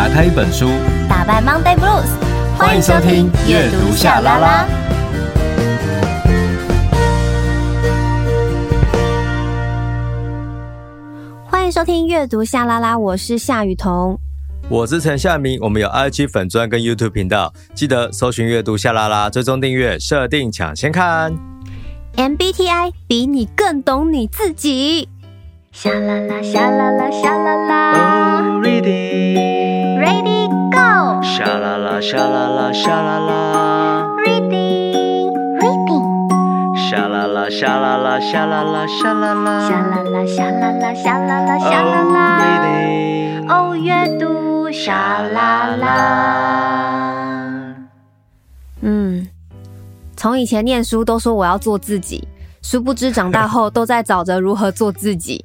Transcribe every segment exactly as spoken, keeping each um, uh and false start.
开一本书， 打败 Monday Blues。 欢迎收听阅读夏拉拉。 欢迎收听阅读夏拉拉，我是夏雨桐， 我是陈夏明。我们有 I G 粉专跟 YouTube 频道，记得搜寻阅读夏拉拉，追踪订阅，设定抢先看。 M B T I 比你更懂你自己。夏啦啦夏啦啦夏啦啦 Oh, reading Ready go 夏啦啦夏啦啦夏啦啦 Reading Reading 夏啦啦夏啦啦夏啦啦夏啦啦夏啦啦夏啦啦夏啦啦夏啦啦 Oh, reading 哦，阅读夏啦啦。嗯，从以前念书都说我要做自己，殊不知长大后都在找着如何做自己。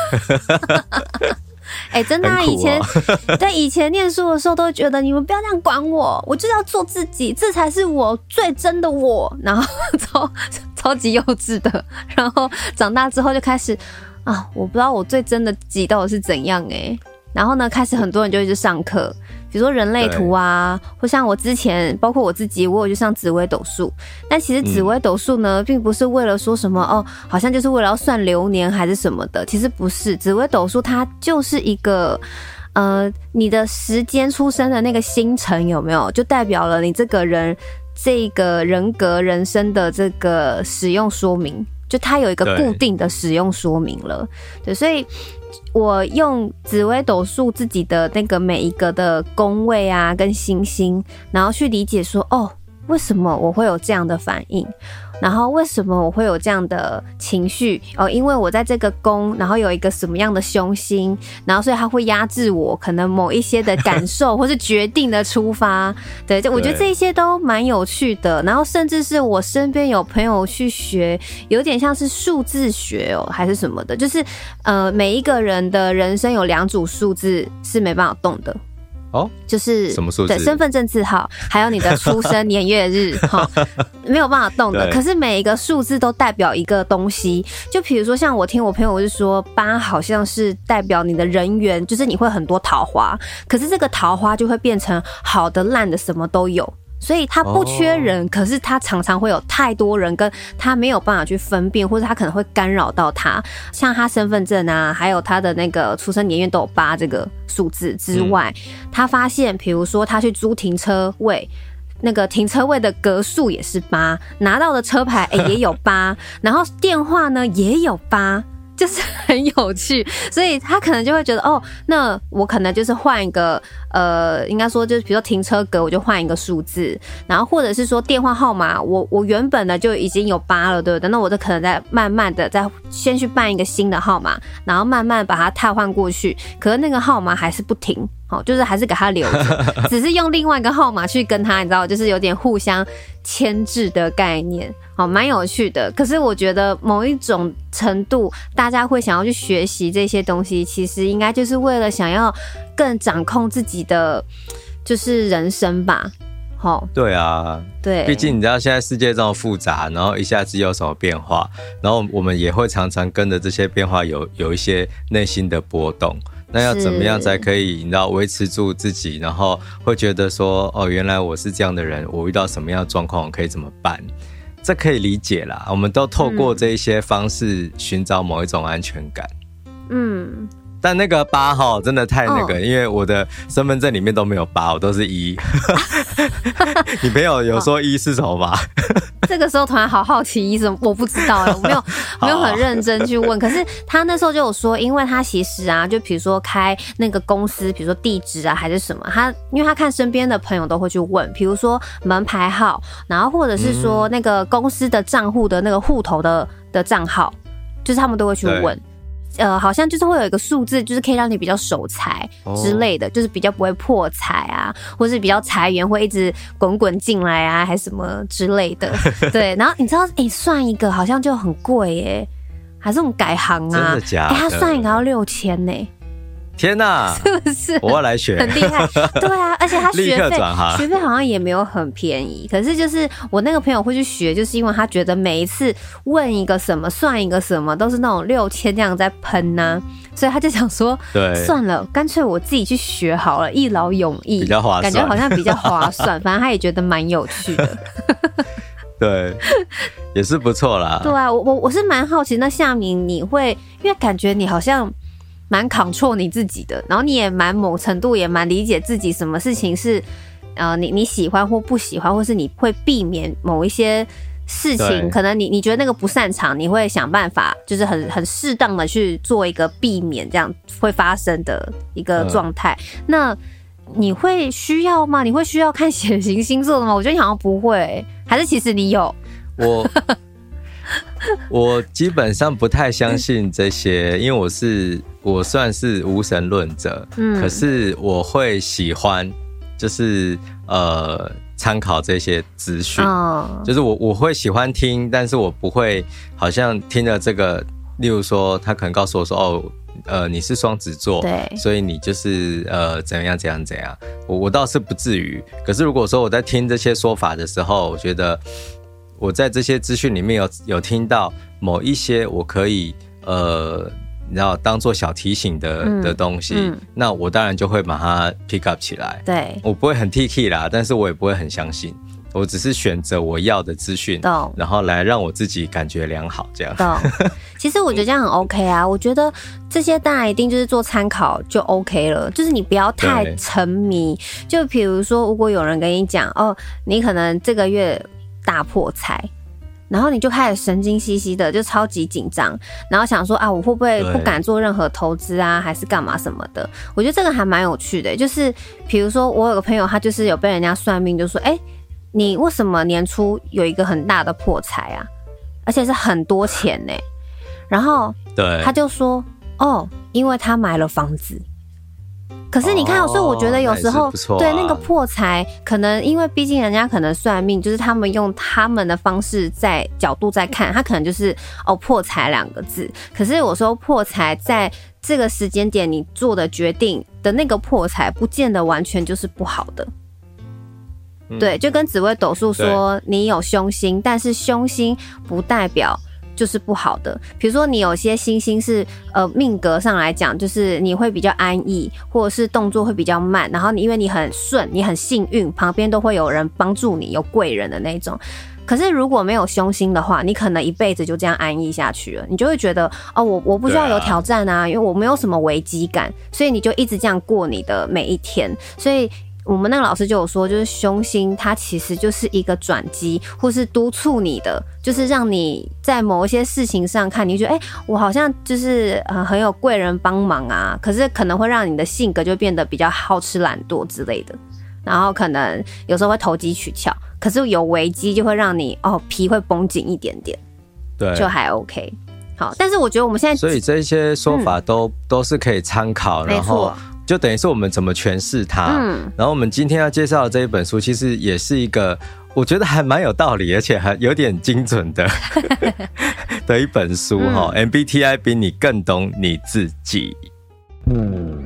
哎、欸，真的、啊，以前在以前念书的时候，都会觉得你们不要这样管我，我就是要做自己，这才是我最真的我。然后超超级幼稚的，然后长大之后就开始啊，我不知道我最真的自己到底是怎样哎、欸。然后呢，开始很多人就会去上课，比如说人类图啊，或像我之前，包括我自己，我有去上紫微斗数。但其实紫微斗数呢、嗯，并不是为了说什么哦，好像就是为了要算流年还是什么的。其实不是，紫微斗数它就是一个，呃，你的时间出生的那个星辰有没有，就代表了你这个人这个人格人生的这个使用说明，就它有一个固定的使用说明了。对，所以。我用紫微斗数自己的那个每一个的宫位啊跟星星，然后去理解说哦，为什么我会有这样的反应，然后为什么我会有这样的情绪哦，因为我在这个宫，然后有一个什么样的凶星，然后所以它会压制我可能某一些的感受或是决定的出发。对，我觉得这些都蛮有趣的。然后甚至是我身边有朋友去学，有点像是数字学哦，还是什么的，就是呃每一个人的人生有两组数字是没办法动的。哦，就是什么数字？ 对，身份证字号，还有你的出生年月日，哈，没有办法动的。可是每一个数字都代表一个东西，就比如说像我听我朋友是说，八好像是代表你的人缘，就是你会很多桃花，可是这个桃花就会变成好的、烂的，什么都有。所以他不缺人、oh. 可是他常常会有太多人跟他没有办法去分辨，或者他可能会干扰到他。像他身份证啊，还有他的那个出生年月都有八这个数字之外、嗯、他发现比如说他去租停车位，那个停车位的格数也是八，拿到的车牌、欸、也有八然后电话呢也有八，就是很有趣。所以他可能就会觉得哦，那我可能就是换一个呃，应该说就是比如说停车格我就换一个数字，然后或者是说电话号码我我原本的就已经有八了，对不对？那我就可能再慢慢的再先去办一个新的号码，然后慢慢把它汰换过去，可是那个号码还是不停，好，就是还是给他留着，只是用另外一个号码去跟他，你知道，就是有点互相牵制的概念，好，蛮有趣的。可是我觉得某一种程度，大家会想要去学习这些东西，其实应该就是为了想要更掌控自己的就是人生吧。齁， 对啊， 对， 毕竟你知道现在世界这么复杂，然后一下子有什么变化，然后我们也会常常跟着这些变化有有一些内心的波动。那要怎么样才可以你知道维持住自己，然后会觉得说哦，原来我是这样的人，我遇到什么样的状况我可以怎么办，这可以理解啦。我们都透过这一些方式寻找某一种安全感。嗯，但那个八号真的太那个、哦、因为我的身份证里面都没有八，我都是一你朋友有说一是什么吗？ 这个时候突然好好奇一什么，我不知道，我没有没有很认真去问。可是他那时候就有说，因为他其实啊，就比如说开那个公司，比如说地址啊还是什么，他因为他看身边的朋友都会去问，比如说门牌号，然后或者是说那个公司的账户的那个户头的的账号，就是他们都会去问。呃，好像就是会有一个数字，就是可以让你比较守财之类的、哦，就是比较不会破财啊，或是比较财源会一直滚滚进来啊，还是什么之类的。对，然后你知道，哎、欸，算一个好像就很贵耶，还是我们改行啊？ 真的假的？ 哎、欸，他算一个要六千呢。 天哪， 是不是我要来学， 很厉害？对啊，而且他学立刻费转行学费好像也没有很便宜。可是就是我那个朋友会去学，就是因为他觉得每一次问一个什么算一个什么，都是那种六千这样在喷呐、啊，所以他就想说， 对， 算了，干脆我自己去学好了，一劳永逸， 比较划算， 感觉好像比较划算。反正他也觉得蛮有趣的。 对，也是不错啦。 对啊，我我我是蛮好奇，那夏明你会，因为感觉你好像蛮 control 你自己的，然后你也蛮某程度也蛮理解自己什么事情是呃你你喜欢或不喜欢，或是你会避免某一些事情，可能你你觉得那个不擅长，你会想办法，就是很很适当的去做一个避免这样会发生的一个状态。嗯、那你会需要吗？你会需要看血型星座的吗？我觉得你好像不会、欸，还是其实你有？ 我我基本上不太相信这些，因为我是我算是无神论者，嗯，可是我会喜欢，就是呃参考这些资讯，哦，就是我我会喜欢听，但是我不会好像听了这个，例如说他可能告诉我说哦。呃，你是双子座，对，所以你就是呃怎样怎样怎样，我我倒是不至于。可是如果说我在听这些说法的时候，我觉得我在这些资讯里面有有听到某一些我可以呃，你知道当做小提醒的、嗯、的东西、嗯，那我当然就会把它 pick up 起来。对，我不会很 T K 啦，但是我也不会很相信。我只是选择我要的资讯，然后来让我自己感觉良好，这样。懂。 其实我觉得这样很 OK 啊。我觉得这些当然一定就是做参考就 OK 了，就是你不要太沉迷。就比如说，如果有人跟你讲，哦，你可能这个月大破财，然后你就开始神经兮兮的，就超级紧张，然后想说啊，我会不会不敢做任何投资啊，还是干嘛什么的？我觉得这个还蛮有趣的。就是比如说，我有个朋友，他就是有被人家算命，就说，哎、欸。你为什么年初有一个很大的破财啊？而且是很多钱呢、欸？然后对他就说：“哦，因为他买了房子。”可是你看，哦、所以我觉得有时候、啊、对那个破财，可能因为毕竟人家可能算命，就是他们用他们的方式在角度在看，他可能就是哦破财两个字。可是有时候破财在这个时间点你做的决定的那个破财，不见得完全就是不好的。对，就跟紫微斗数说，你有凶星，但是凶星不代表就是不好的。比如说，你有些星星是呃命格上来讲，就是你会比较安逸，或者是动作会比较慢，然后你因为你很顺，你很幸运，旁边都会有人帮助你，有贵人的那种。可是如果没有凶星的话，你可能一辈子就这样安逸下去了，你就会觉得哦，我我不需要有挑战啊，因为我没有什么危机感，所以你就一直这样过你的每一天，所以。我们那个老师就有说，就是凶星它其实就是一个转机，或是督促你的，就是让你在某一些事情上看，你就觉得哎、欸，我好像就是呃很有贵人帮忙啊，可是可能会让你的性格就变得比较好吃懒惰之类的，然后可能有时候会投机取巧，可是有危机就会让你哦皮会绷紧一点点，对，就还 OK。好，但是我觉得我们现在， 所以这些说法都、嗯、都是可以参考，然后。就等于是我们怎么诠释它、嗯，然后我们今天要介绍的这一本书，其实也是一个我觉得还蛮有道理，而且还有点精准的的一本书哈、嗯。M B T I 比你更懂你自己。嗯，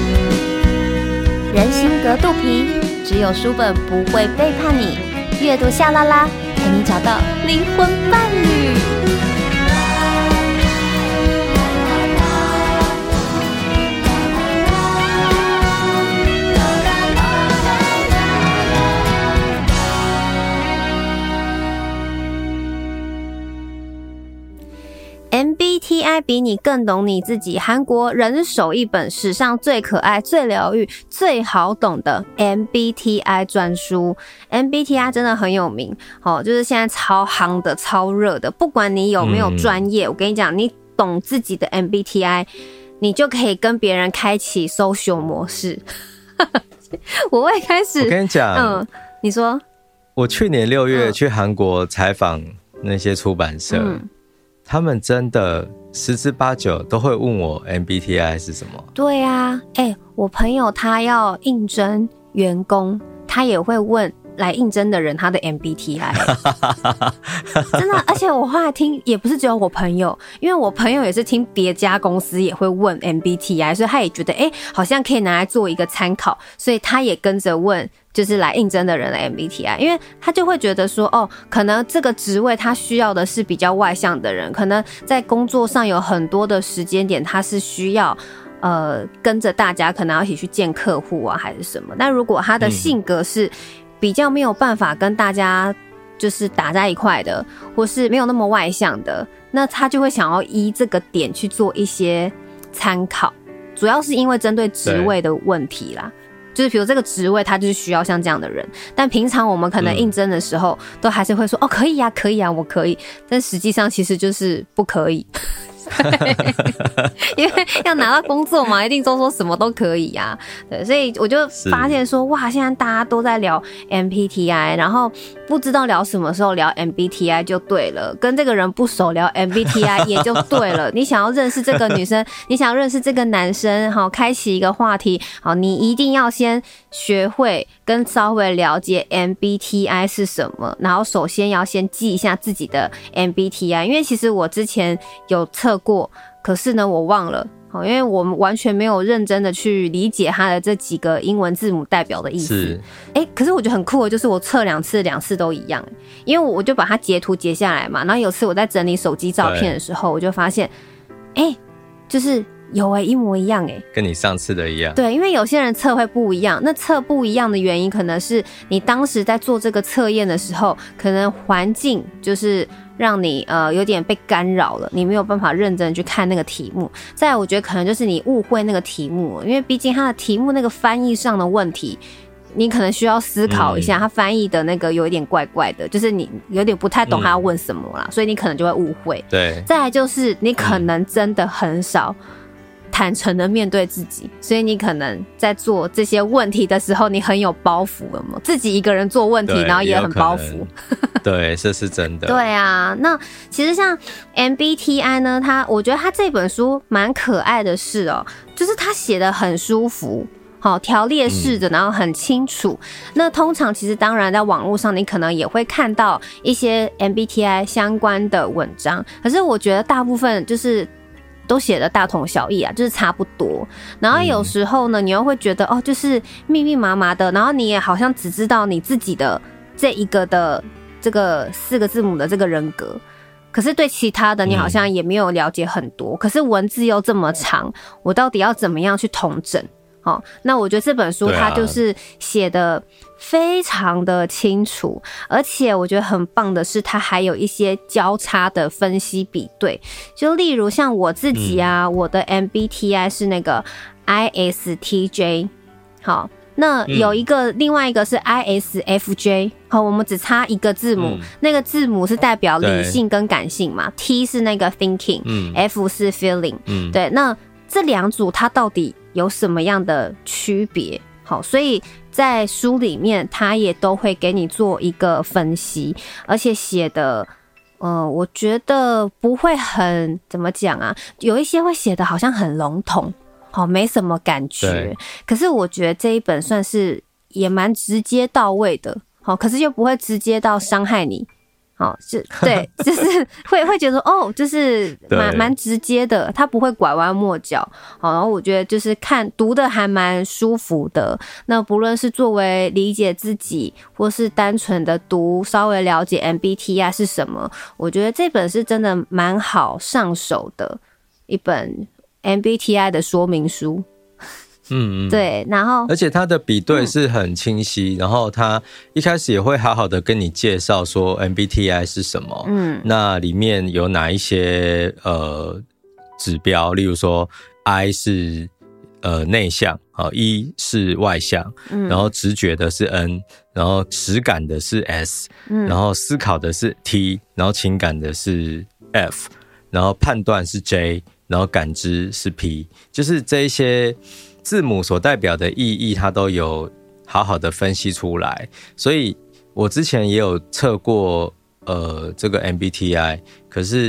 人心隔肚皮，只有书本不会背叛你。阅读夏拉拉，陪你找到灵魂伴侣。M B T I 比你更懂你自己，韩国人手一本史上最可爱、最疗愈、最好懂的 M B T I 专书。M B T I 真的很有名，哦，就是现在超夯的、超热的。不管你有没有专业、嗯，我跟你讲，你懂自己的 M B T I， 你就可以跟别人开启 social 模式。我会开始， 我跟你讲， 嗯，你说， 我去年六月去韩国采访那些出版社。嗯，他们真的十之八九都会问我 M B T I 是什么。对啊，哎、欸，我朋友他要应征员工，他也会问来应征的人他的 M B T I， 真的，而且我后来听也不是只有我朋友，因为我朋友也是听别家公司也会问 M B T I， 所以他也觉得哎、欸，好像可以拿来做一个参考，所以他也跟着问。就是来应征的人的 M B T I， 因为他就会觉得说，哦，可能这个职位他需要的是比较外向的人，可能在工作上有很多的时间点，他是需要呃跟着大家，可能要一起去见客户啊，还是什么。但如果他的性格是比较没有办法跟大家就是打在一块的，或是没有那么外向的，那他就会想要依这个点去做一些参考，主要是因为针对职位的问题啦。就是比如这个职位他就是需要像这样的人，但平常我们可能应征的时候、嗯、都还是会说哦可以啊可以啊我可以，但实际上其实就是不可以因为要拿到工作嘛，一定都说什么都可以啊。对，所以我就发现说哇，现在大家都在聊 M B T I， 然后不知道聊什么时候聊 M B T I 就对了，跟这个人不熟聊 M B T I 也就对了。你想要认识这个女生，你想要认识这个男生，好，开启一个话题，好，你一定要先学会跟稍微了解 M B T I 是什么，然后首先要先记一下自己的 M B T I， 因为其实我之前有测过，可是呢我忘了，因为我们完全没有认真的去理解它的这几个英文字母代表的意思。欸，可是我觉得很酷的就是我测两次两次都一样，因为我就把它截图截下来嘛，然后有次我在整理手机照片的时候，我就发现欸，就是有欸，一模一样欸， 跟你上次的一样。 对，因为有些人测会不一样，那测不一样的原因可能是你当时在做这个测验的时候，可能环境就是让你呃有点被干扰了，你没有办法认真去看那个题目。再来我觉得可能就是你误会那个题目，因为毕竟它的题目那个翻译上的问题，你可能需要思考一下，他翻译的那个有一点怪怪的，就是你有点不太懂他要问什么啦，嗯、所以你可能就会误会。 对。 再来就是你可能真的很少坦诚的面对自己，所以你可能在做这些问题的时候，你很有包袱了嘛？自己一个人做问题，然后也很包袱。 对，这是真的。 对啊，那其实像 M B T I 呢，它我觉得它这本书蛮可爱的是哦，就是它写得很舒服。好，条列式的，然后很清楚。嗯、那通常其实当然在网络上，你可能也会看到一些 M B T I 相关的文章，可是我觉得大部分就是都写的大同小异啊，就是差不多。然后有时候呢，你又会觉得哦，就是密密麻麻的，然后你也好像只知道你自己的这一个的这个四个字母的这个人格。可是对其他的你好像也没有了解很多，嗯、可是文字又这么长，我到底要怎么样去统整？哦，那我觉得这本书它就是写的非常的清楚，啊、而且我觉得很棒的是，它还有一些交叉的分析比对。就例如像我自己啊，嗯、我的 M B T I 是那个 I S T J， 好，那有一个、嗯、另外一个是 I S F J， 好，我们只差一个字母，嗯、那个字母是代表理性跟感性嘛 ，T 是那个 thinking，嗯、F 是 feeling，嗯、对，那这两组它到底有什么样的区别？好，所以在书里面他也都会给你做一个分析，而且写的呃我觉得不会很怎么讲啊，有一些会写的好像很笼统，好，没什么感觉，可是我觉得这一本算是也蛮直接到位的，好，可是又不会直接到伤害你。哦，就对，就是会会觉得哦，就是蛮蛮直接的，他不会拐弯抹角。好，然后我觉得就是看读的还蛮舒服的。那不论是作为理解自己，或是单纯的读，稍微了解 M B T I 是什么，我觉得这本是真的蛮好上手的一本 M B T I 的说明书。嗯，对，然后而且它的比对是很清晰，嗯、然后它一开始也会好好的跟你介绍说 M B T I 是什么，嗯，那里面有哪一些呃指标，例如说 I 是呃内向，好 ，E 是外向，嗯，然后直觉的是 N， 然后实感的是 S，嗯，然后思考的是 T， 然后情感的是 F， 然后判断是 J， 然后感知是 P， 就是这一些字母所代表的意义，它都有好好的分析出来。所以我之前也有测过呃这个 M B T I， 可是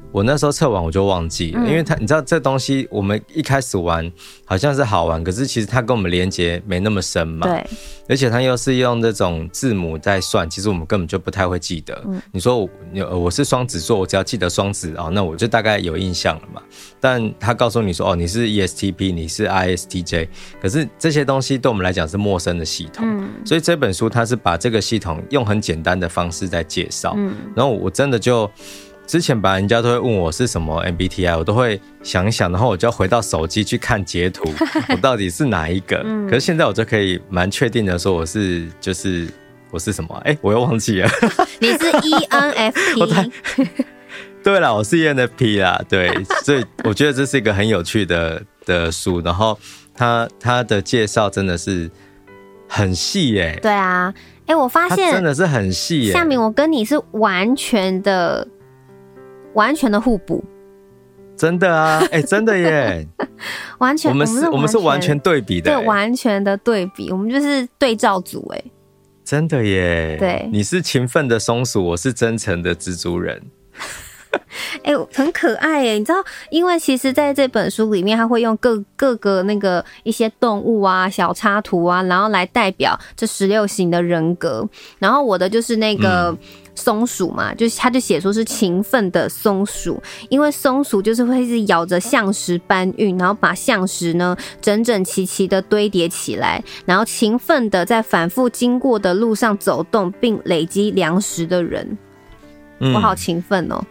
我那时候测完我就忘记了，嗯、因为它你知道这东西我们一开始玩好像是好玩，可是其实它跟我们连结没那么深嘛。 对， 而且它又是用这种字母在算，其实我们根本就不太会记得。嗯、你说 我, 我是双子座，我只要记得双子哦，那我就大概有印象了嘛。但他告诉你说哦，你是 E S T P， 你是 I S T J， 可是这些东西对我们来讲是陌生的系统，嗯、所以这本书它是把这个系统用很简单的方式在介绍。嗯、然后我真的就。之前本来人家都会问我是什么 M B T I， 我都会想一想，然后我就要回到手机去看截图，我到底是哪一个？嗯、可是现在我就可以蛮确定的说我是就是我是什么？哎、欸，我又忘记了。 你是 E N F P。 对啦，我是 E N F P 啦，对，所以我觉得这是一个很有趣的的书，然后它它的介绍真的是很细耶、欸。 对啊，哎、欸，我发现真的是很细耶、欸。 夏民，我跟你是完全的。完全的互补， 真的啊，哎、欸，真的耶， 完全， 我们是，我们是完全对比的， 对，完全的对比，我们就是对照组，哎， 真的耶， 对， 你是勤奋的松鼠，我是真诚的蜘蛛人。 哎、欸，很可爱耶！你知道，因为其实在这本书里面，它会用各各个那个一些动物啊、小插图啊，然后来代表这十六型的人格。然后我的就是那个松鼠嘛，嗯、就是他就写说是勤奋的松鼠，因为松鼠就是会是咬着橡实搬运，然后把橡实呢整整齐齐的堆叠起来，然后勤奋的在反复经过的路上走动，并累积粮食的人。嗯、我好勤奋哦！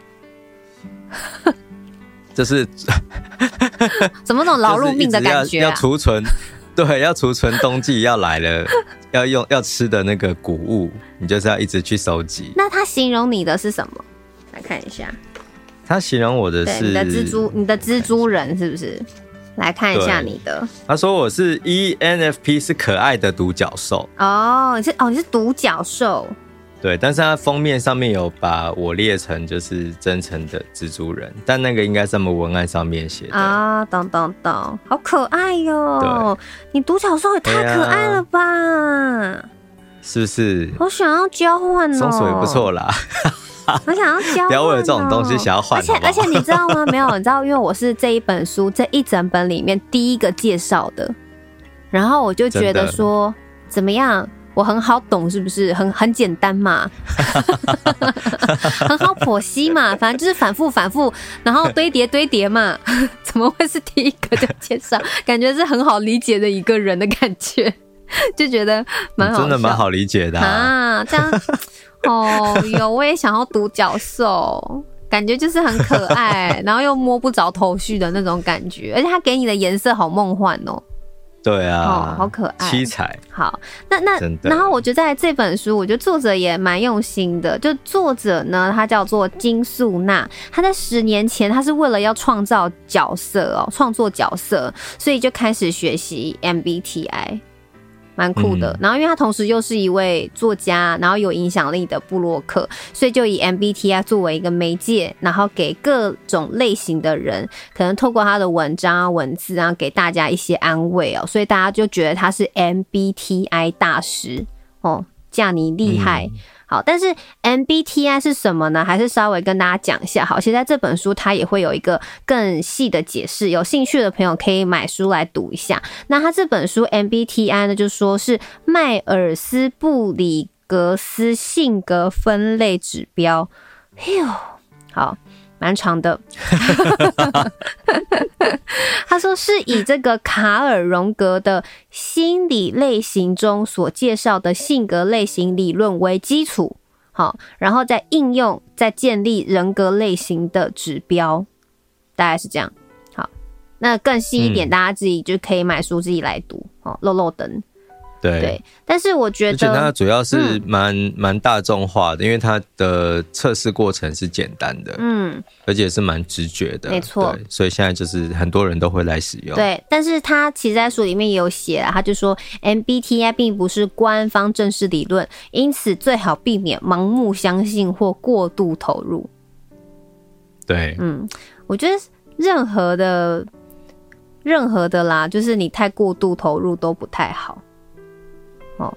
就是怎么那种劳碌命的感觉、啊、 要储存，对，要储存冬季要来了要用要吃的那个谷物，你就是要一直去收集。 那他形容你的是什么？来看一下， 他形容我的是你的蜘蛛，你的蜘蛛人是不是？来看一下你的。 他说我是 E N F P， 是可爱的独角兽。 哦，你是哦，你是独角兽。 对，但是它封面上面有把我列成就是真诚的蜘蛛人，但那个应该是他们文案上面写的啊，懂懂懂，好可爱哟！你独角兽也太可爱了吧？啊、 是不是？ 我想要交换哦， 松鼠也不错啦。 我想要交换、哦， 不要为了这种东西想要换。 而且而且你知道吗？没有，你知道，因为我是这一本书这一整本里面第一个介绍的，然后我就觉得说怎么样？我很好懂，是不是？很很简单嘛，很好剖析嘛，反正就是反复反复，然后堆叠堆叠嘛，怎么会是第一个就介绍？感觉是很好理解的一个人的感觉，就觉得蛮好笑， 真的蛮好理解的 啊, 啊！这样哦哟，我也想要独角兽，感觉就是很可爱，然后又摸不着头绪的那种感觉，而且它给你的颜色好梦幻哦。 对啊、 哦，好可爱， 七彩。 好，那那然后我觉得在这本书，我觉得作者也蛮用心的。就作者呢，他叫做金素娜，他在十年前，他是为了要创造角色哦，创作角色，所以就开始学习 M B T I。蛮酷的，然后因为他同时又是一位作家，然后有影响力的部落客，所以就以 M B T I 作为一个媒介，然后给各种类型的人，可能透过他的文章、文字啊，给大家一些安慰哦，所以大家就觉得他是 M B T I 大师哦，这样你厉害。嗯好，但是 M B T I 是什么呢？还是稍微跟大家讲一下。好，其实在这本书它也会有一个更细的解释，有兴趣的朋友可以买书来读一下。那它这本书 M B T I 呢，就说是迈尔斯布里格斯性格分类指标。好，蛮长的。他说是以这个卡尔荣格的心理类型中所介绍的性格类型理论为基础，好，然后再应用，再建立人格类型的指标，大概是这样。好，那更细一点，嗯、大家自己就可以买书自己来读。好，漏漏灯。 对, 对，但是我觉得， 而且它主要是蛮蛮、嗯、大众化的，因为它的测试过程是简单的，嗯，而且是蛮直觉的， 没错。 所以现在就是很多人都会来使用。 对，但是他其实在书里面也有写啊，他就说 M B T I 并不是官方正式理论，因此最好避免盲目相信或过度投入。 对， 嗯，我觉得任何的任何的啦，就是你太过度投入都不太好。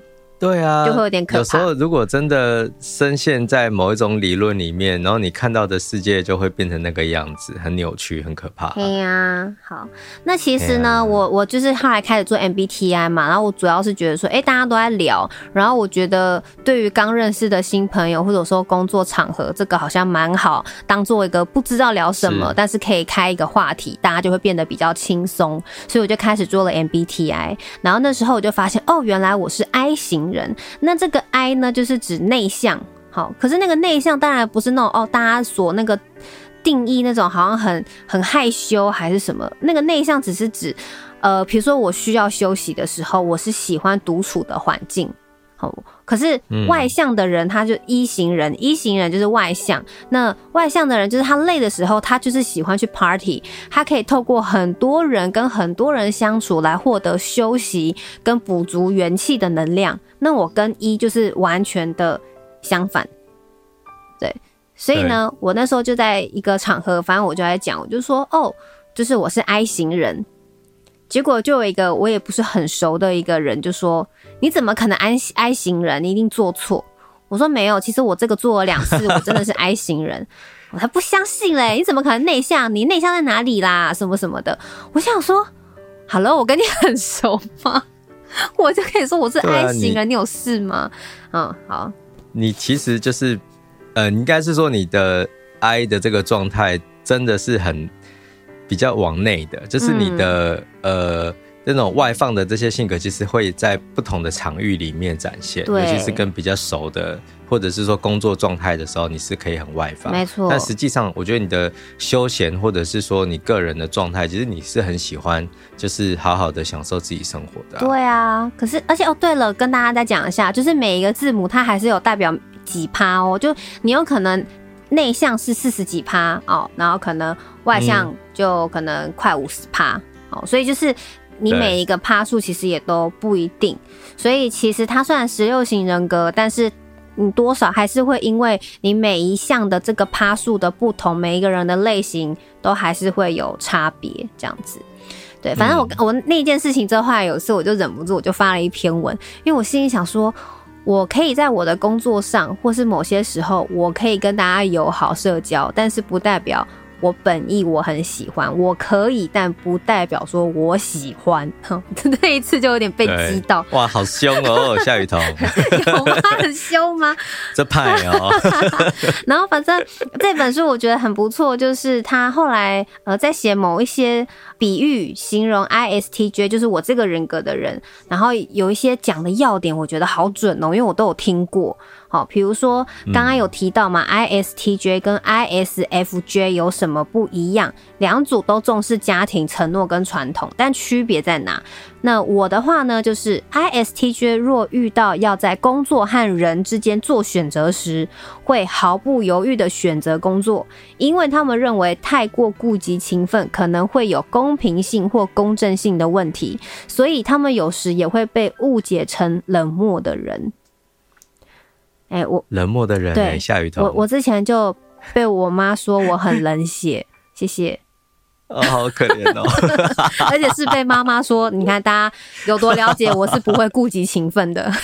对啊， 就会有点可怕。 有时候如果真的深陷在某一种理论里面，然后你看到的世界就会变成那个样子，很扭曲，很可怕。 对呀、啊，好，那其实呢，啊、我我就是后来开始做 M B T I 嘛，然后我主要是觉得说，哎、欸，大家都在聊，然后我觉得对于刚认识的新朋友，或者说工作场合，这个好像蛮好，当做一个不知道聊什么，是但是可以开一个话题，大家就会变得比较轻松，所以我就开始做了 M B T I， 然后那时候我就发现，哦，原来我是 I 型人，那这个 I 呢，就是指内向。好，可是那个内向当然不是那种哦，大家所那个定义那种好像很很害羞还是什么。那个内向只是指，呃，比如说我需要休息的时候，我是喜欢独处的环境。好，可是外向的人他就 E 型人、嗯、，E 型人就是外向。那外向的人就是他累的时候，他就是喜欢去 party， 他可以透过很多人跟很多人相处来获得休息跟补足元气的能量。那我跟 E 就是完全的相反，对，所以呢，我那时候就在一个场合，反正我就在讲，我就说，哦，就是我是 I 型人，结果就有一个我也不是很熟的一个人就说，你怎么可能 I, I 型人？你一定做错。我说没有，其实我这个做了两次，我真的是 I 型人。我才不相信嘞！你怎么可能内向？你内向在哪里啦？什么什么的。我想说 ，Hello， 我跟你很熟吗？我就可以说我是 I 型人，啊、你, 你有事吗？嗯，好。 你其实就是，呃，应该是说你的 I 的这个状态真的是很比较往内的，就是你的、嗯、呃那种外放的这些性格，其实会在不同的场域里面展现，尤其是跟比较熟的，或者是说工作状态的时候，你是可以很外放， 没错。 但实际上，我觉得你的休闲或者是说你个人的状态，其实你是很喜欢，就是好好的享受自己生活的、啊。 对啊，可是而且哦，对了，跟大家再讲一下，就是每一个字母它还是有代表几趴哦，就你有可能内向是四十几趴哦，然后可能外向就可能快五十趴哦，所以就是。你每一个趴数其实也都不一定，所以其实它虽然十六型人格，但是你多少还是会因为你每一项的这个趴数的不同，每一个人的类型都还是会有差别，这样子。对，反正我、嗯、我那件事情之后，后来有一次我就忍不住，我就发了一篇文，因为我心里想说，我可以在我的工作上，或是某些时候，我可以跟大家友好社交，但是不代表。我本意我很喜欢，我可以，但不代表说我喜欢。那一次就有点被激到， 哇，好凶哦，夏雨桐， 有吗？很凶吗？ 这派哦。 然后反正这本书我觉得很不错，就是他后来呃在写某一些比喻形容 I S T J， 就是我这个人格的人，然后有一些讲的要点，我觉得好准哦，因为我都有听过。好，比如说刚刚有提到嘛、嗯、I S T J 跟 I S F J 有什么不一样？两组都重视家庭承诺跟传统，但区别在哪？那我的话呢，就是 I S T J 若遇到要在工作和人之间做选择时，会毫不犹豫的选择工作，因为他们认为太过顾及情分可能会有公平性或公正性的问题，所以他们有时也会被误解成冷漠的人。欸、我冷漠的人、欸，对，夏雨桐， 我我之前就被我妈说我很冷血，谢谢。 哦，好可怜哦！ 而且是被妈妈说，你看大家有多了解我是不会顾及情分的。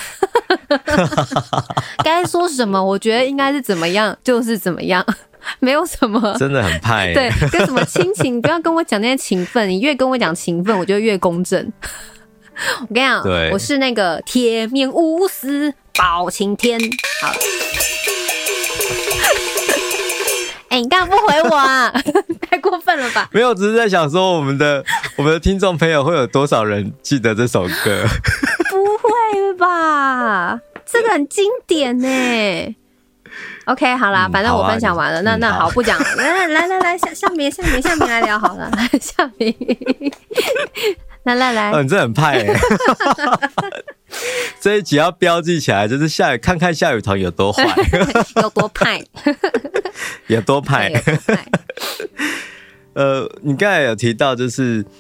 该说什么，我觉得应该是怎么样就是怎么样，没有什么真的很派、欸。 对，跟什么亲情，不要跟我讲那些情分，你越跟我讲情分，我就越公正。我跟你讲，我是那个铁面无私包青天。好，哎、欸，你干嘛不回我啊？太过分了吧？ 没有，只是在想说，我们的我们的听众朋友会有多少人记得这首歌？ 不会吧？这个很经典呢。OK， 好啦，反正我分享完了，嗯啊、那那好，不讲了。来来来来，下下面下面下面来聊好了，下面。来来来， 哦，你这很派欸。这一集要标记起来，就是夏雨看看夏雨桐有多坏， 有多派， 有多派。 有多派。 呃，你刚才有提到，就是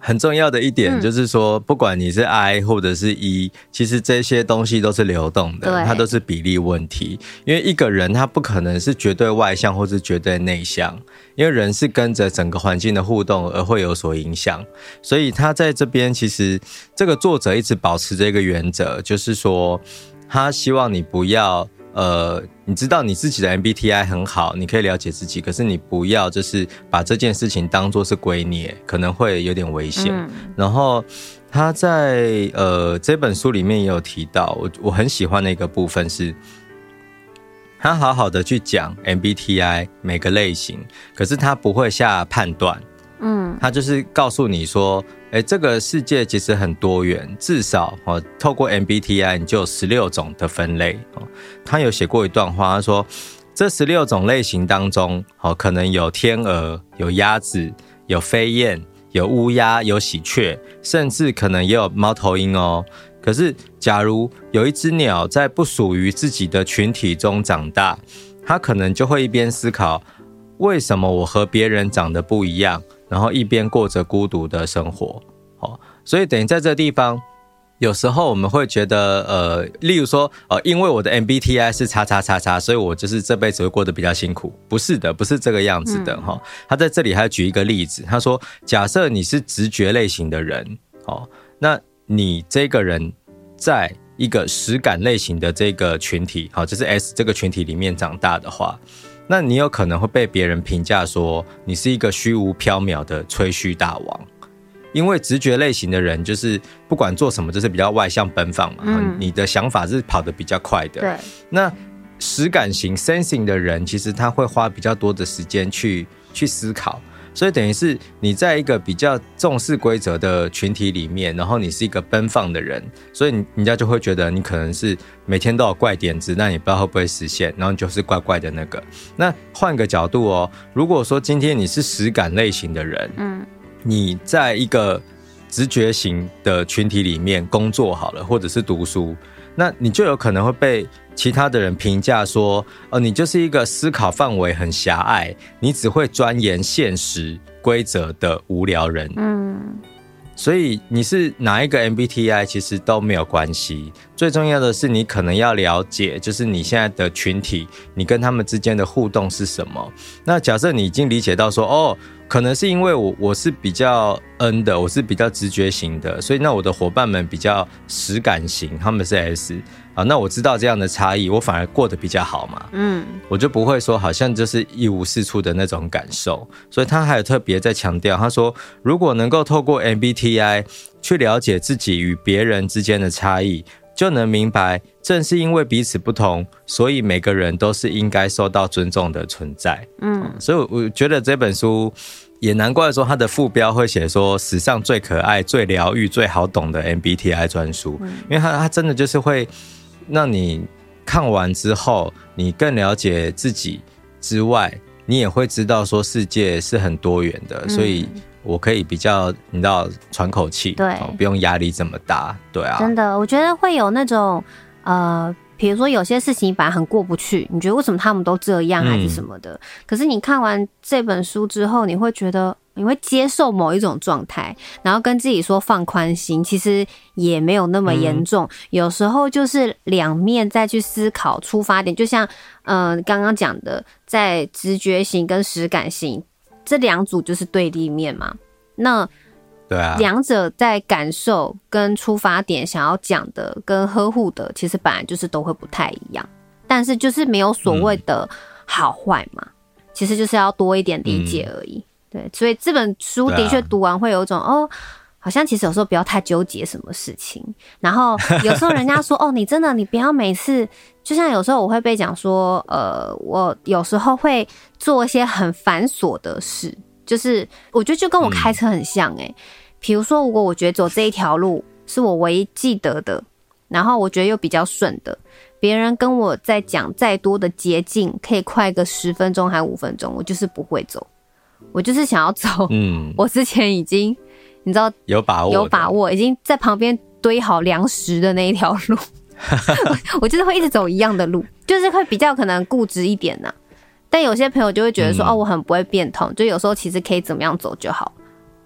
很重要的一点就是说，不管你是 I 或者是 E， 其实这些东西都是流动的，它都是比例问题。因为一个人他不可能是绝对外向或是绝对内向，因为人是跟着整个环境的互动而会有所影响。所以他在这边其实这个作者一直保持这个原则，就是说他希望你不要呃，你知道你自己的 M B T I 很好，你可以了解自己，可是你不要就是把这件事情当作是圭臬，可能会有点危险。嗯、然后他在呃这本书里面也有提到，我我很喜欢的一个部分是，他好好的去讲 M B T I 每个类型，可是他不会下判断。嗯，他就是告诉你说，哎，这个世界其实很多元，至少哦，透过 M B T I 你就有十六种的分类。哦，他有写过一段话，他说这十六种类型当中，哦，可能有天鹅，有鸭子，有飞燕，有乌鸦，有喜鹊，甚至可能也有猫头鹰哦。可是，假如有一只鸟在不属于自己的群体中长大，它可能就会一边思考，为什么我和别人长得不一样？然后一边过着孤独的生活。哦，所以等于在这个地方，有时候我们会觉得，呃，例如说，呃，因为我的 M B T I 是叉叉叉叉，所以我就是这辈子会过得比较辛苦。不是的，不是这个样子的哈。嗯，他在这里还举一个例子，他说，假设你是直觉类型的人，哦，那你这个人在一个实感类型的这个群体，好，就是 S 这个群体里面长大的话，那你有可能会被别人评价说你是一个虚无缥缈的吹嘘大王，因为直觉类型的人就是不管做什么就是比较外向奔放嘛，嗯，你的想法是跑得比较快的。对，那实感型 sensing 的人其实他会花比较多的时间去去思考。所以等于是你在一个比较重视规则的群体里面，然后你是一个奔放的人，所以人家就会觉得你可能是每天都有怪点子，那你不知道会不会实现，然后你就是怪怪的那个。那换个角度哦，如果说今天你是实感类型的人，嗯，你在一个直觉型的群体里面工作好了，或者是读书，那你就有可能会被其他的人评价说，哦，你就是一个思考范围很狭隘，你只会钻研现实规则的无聊人。嗯，所以你是哪一个 M B T I 其实都没有关系，最重要的是你可能要了解，就是你现在的群体，你跟他们之间的互动是什么。那假设你已经理解到说，哦，可能是因为我我是比较 N 的，我是比较直觉型的，所以那我的伙伴们比较实感型，他们是 S。啊，那我知道这样的差异，我反而过得比较好嘛。嗯，我就不会说好像就是一无是处的那种感受。所以他还有特别在强调，他说如果能够透过 M B T I 去了解自己与别人之间的差异，就能明白正是因为彼此不同，所以每个人都是应该受到尊重的存在。嗯，所以我觉得这本书也难怪说他的副标会写说史上最可爱、最疗愈、最好懂的 M B T I 专书。嗯，因为他他真的就是会让你看完之后，你更了解自己之外，你也会知道说世界是很多元的。嗯，所以我可以比较你知道喘口气，对，哦，不用压力这么大。对啊， 真的，我觉得会有那种呃比如说有些事情本来很过不去，你觉得为什么他们都这样还是什么的，嗯，可是你看完这本书之后，你会觉得你会接受某一种状态，然后跟自己说放宽心，其实也没有那么严重。嗯，有时候就是两面再去思考出发点，就像呃刚刚讲的，在直觉型跟实感型这两组就是对立面嘛。那对啊， 两者在感受跟出发点想要讲的跟呵护的，其实本来就是都会不太一样，但是就是没有所谓的好坏嘛，嗯，其实就是要多一点理解而已。嗯，对，所以这本书的确读完会有一种，啊，哦，好像其实有时候不要太纠结什么事情，然后有时候人家说哦，你真的你不要每次，就像有时候我会被讲说，呃，我有时候会做一些很繁琐的事，就是我觉得就跟我开车很像欸，比如说如果我觉得走这一条路是我唯一记得的，然后我觉得又比较顺的，别人跟我在讲再多的捷径可以快个十分钟还五分钟，我就是不会走，我就是想要走，嗯，我之前已经你知道有把握有把握已经在旁边堆好粮食的那一条路我, 我就是会一直走一样的路，就是会比较可能固执一点啊。但有些朋友就会觉得说，嗯，哦，我很不会变通，就有时候其实可以怎么样走就好。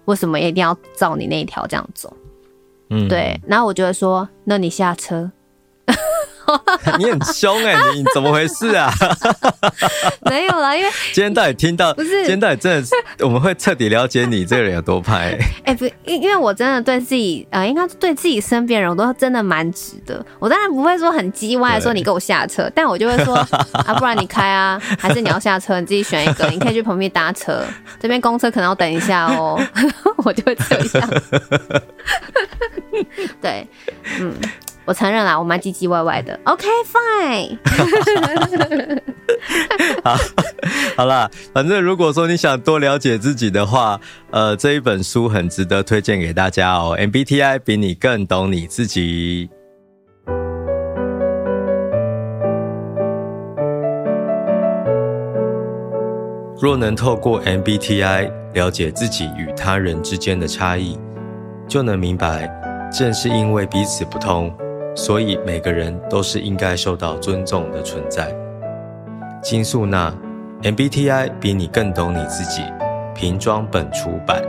为什么一定要照你那一条这样走？ 嗯， 对，然后我就会说，那你下车。 你很凶哎、欸，你怎么回事啊？ 没有啦，因为今天到底听到， 不是今天到底真的是，我们会彻底了解你这个人有多派、欸。 哎、欸，不，因因为我真的对自己，呃，应该对自己身边人，我都真的蛮直的。我当然不会说很叽歪的说你给我下车，但我就会说啊，不然你开啊，还是你要下车，你自己选一个，你可以去旁边搭车，这边公车可能要等一下哦。我就会这样。对，嗯。我承认啦，我蛮唧唧歪歪的。OK fine 。 好，好啦，反正如果说你想多了解自己的话，呃，这一本书很值得推荐给大家哦。M B T I 比你更懂你自己。若能透过 M B T I 了解自己与他人之间的差异，就能明白，正是因为彼此不同，所以每个人都是应该受到尊重的存在。金素娜 M B T I 比你更懂你自己，瓶装本出版。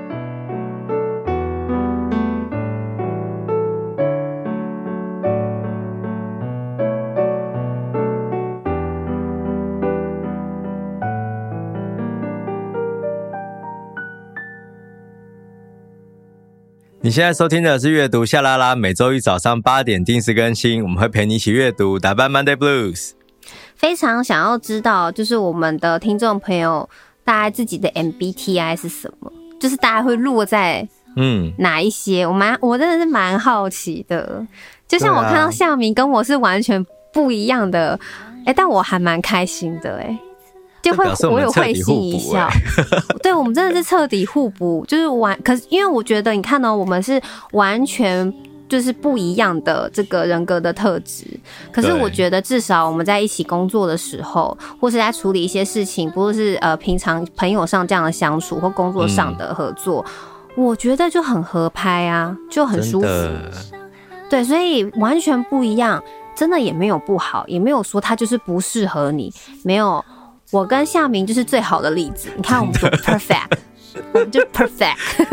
你现在收听的是阅读夏拉拉，每周一早上八点定时更新，我们会陪你一起阅读，打败 Monday Blues。 非常想要知道，就是我们的听众朋友，大概自己的 M B T I 是什么？就是大家会落在嗯哪一些？嗯、我蛮我真的是蛮好奇的。就像我看到夏明跟我是完全不一样的，哎、欸，但我还蛮开心的、欸，哎。就会我有会心一笑，对，我们真的是彻底互补，就是完。可是因为我觉得，你看哦，我们是完全就是不一样的这个人格的特质。可是我觉得，至少我们在一起工作的时候，或是在处理一些事情，不是呃平常朋友上这样的相处或工作上的合作，嗯、我觉得就很合拍啊，就很舒服。对，所以完全不一样，真的也没有不好，也没有说他就是不适合你，没有。我跟夏明就是最好的例子，你看我们多 perfect， 我们就 perfect，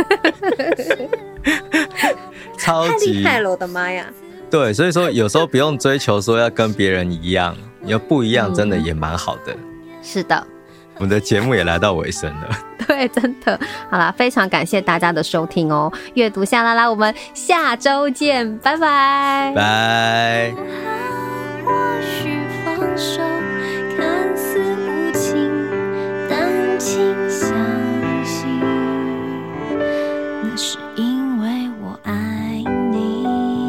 超级太厉害了，我的妈呀！ 对，所以说有时候不用追求说要跟别人一样，要不一样真的也蛮好的、嗯。是的， 我们的节目也来到尾声了。 对，真的，好啦，非常感谢大家的收听哦。阅读夏拉拉，我们下周见，拜拜， 拜。 或许放手。请相信，那是因为我爱你。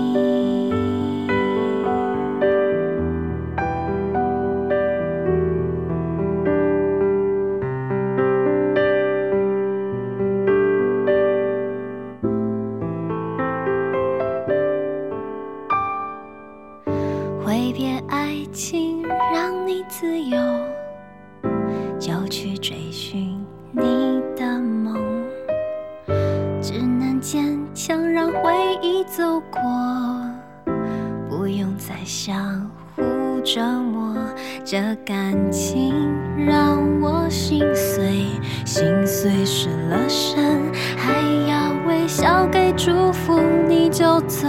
挥别爱情，让你自由。就去追寻你的梦，只能坚强让回忆走过，不用再相互折磨。这感情让我心碎，心碎失了神，还要微笑给祝福，你就走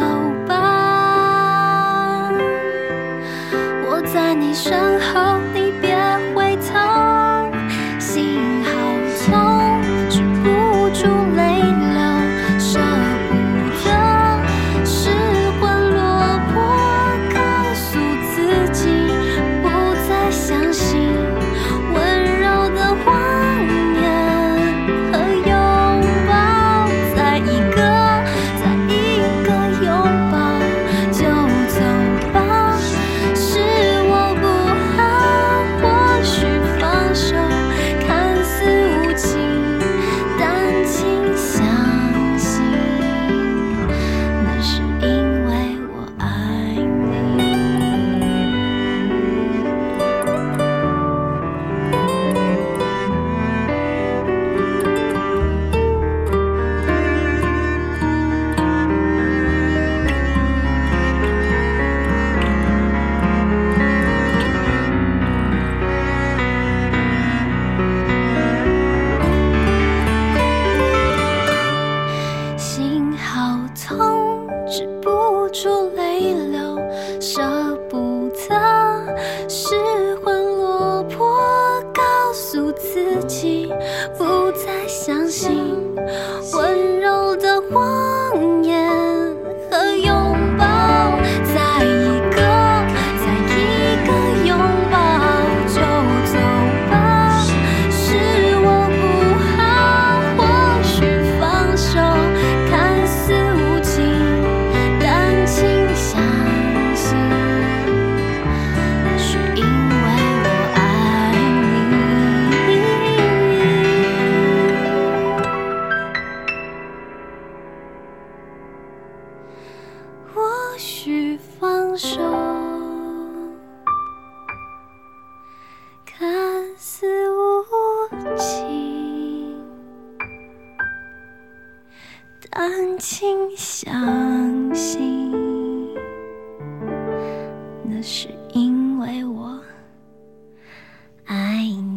吧。我在你身后，你别回头。心好痛，止不住泪流，舍不得失魂落魄，告诉自己不再相信温柔的谎言和拥抱，再一个再一个拥抱， 回流，舍不得失魂落魄，告诉自己不再相信温柔的谎言和拥抱，再一个再一个拥抱就走吧，是我不好，或许放手看似无情，但请相信那是因为我爱你。或许放手看似无情，但请相信那是因为我爱你。